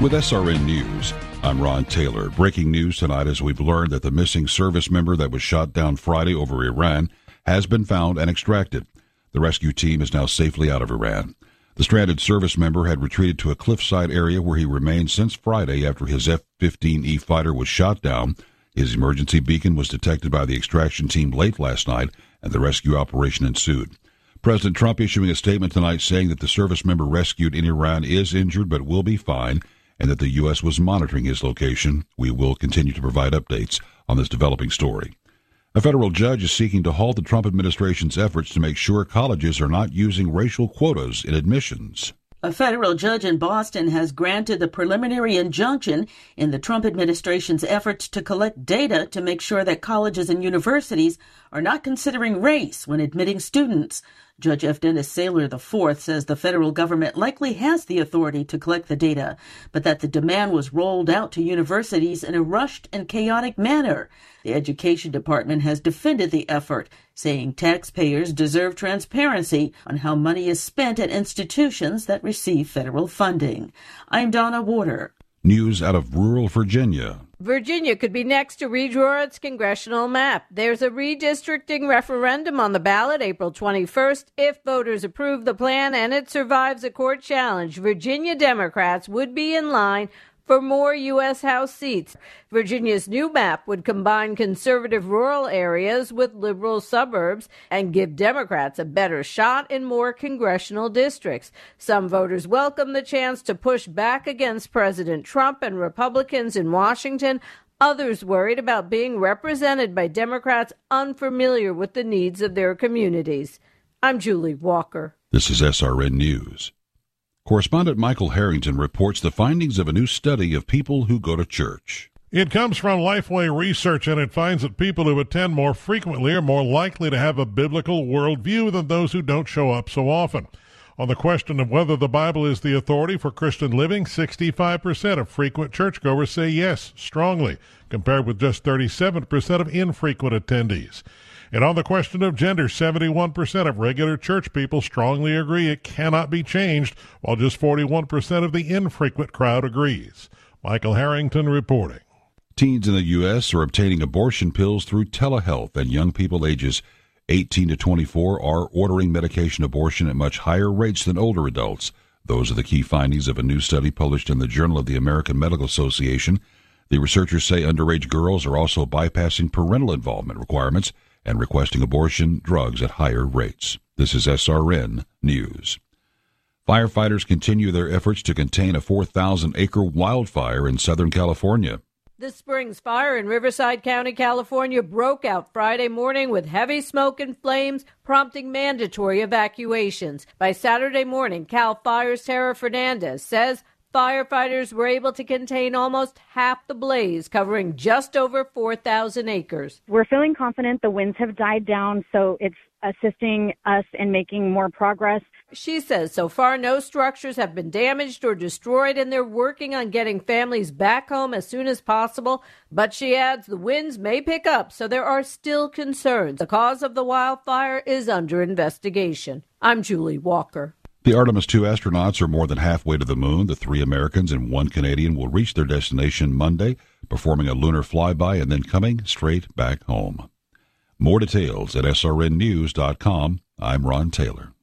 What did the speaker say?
With SRN News, I'm Ron Taylor. Breaking news tonight as we've learned that the missing service member that was shot down Friday over Iran has been found and extracted. The rescue team is now safely out of Iran. The stranded service member had retreated to a cliffside area where he remained since Friday after his F-15E fighter was shot down. His emergency beacon was detected by the extraction team late last night, and the rescue operation ensued. President Trump issuing a statement tonight saying that the service member rescued in Iran is injured but will be fine, and that the U.S. was monitoring his location. We will continue to provide updates on this developing story. A federal judge is seeking to halt the Trump administration's efforts to make sure colleges are not using racial quotas in admissions. A federal judge in Boston has granted the preliminary injunction in the Trump administration's efforts to collect data to make sure that colleges and universities are not considering race when admitting students. Judge F. Dennis Saylor IV says the federal government likely has the authority to collect the data, but that the demand was rolled out to universities in a rushed and chaotic manner. The Education Department has defended the effort, saying taxpayers deserve transparency on how money is spent at institutions that receive federal funding. I'm Donna Warder. News out of rural Virginia. Virginia could be next to redraw its congressional map. There's a redistricting referendum on the ballot April 21st. If voters approve the plan and it survives a court challenge, Virginia Democrats would be in line for more U.S. House seats. Virginia's new map would combine conservative rural areas with liberal suburbs and give Democrats a better shot in more congressional districts. Some voters welcome the chance to push back against President Trump and Republicans in Washington. Others worried about being represented by Democrats unfamiliar with the needs of their communities. I'm Julie Walker. This is SRN News. Correspondent Michael Harrington reports the findings of a new study of people who go to church. It comes from Lifeway Research, and it finds that people who attend more frequently are more likely to have a biblical worldview than those who don't show up so often. On the question of whether the Bible is the authority for Christian living, 65% of frequent churchgoers say yes, strongly, compared with just 37% of infrequent attendees. And on the question of gender, 71% of regular church people strongly agree it cannot be changed, while just 41% of the infrequent crowd agrees. Michael Harrington reporting. Teens in the U.S. are obtaining abortion pills through telehealth, and young people ages 18 to 24 are ordering medication abortion at much higher rates than older adults. Those are the key findings of a new study published in the Journal of the American Medical Association. The researchers say underage girls are also bypassing parental involvement requirements and requesting abortion drugs at higher rates. This is SRN News. Firefighters continue their efforts to contain a 4,000-acre wildfire in Southern California. The Springs fire in Riverside County, California broke out Friday morning with heavy smoke and flames, prompting mandatory evacuations. By Saturday morning, CAL FIRE's Tara Fernandez says firefighters were able to contain almost half the blaze, covering just over 4,000 acres. We're feeling confident. The winds have died down, so it's assisting us in making more progress. She says so far no structures have been damaged or destroyed, and they're working on getting families back home as soon as possible. But she adds the winds may pick up, so there are still concerns. The cause of the wildfire is under investigation. I'm Julie Walker. The Artemis II astronauts are more than halfway to the moon. The 3 Americans and 1 Canadian will reach their destination Monday, performing a lunar flyby and then coming straight back home. More details at srnnews.com. I'm Ron Taylor.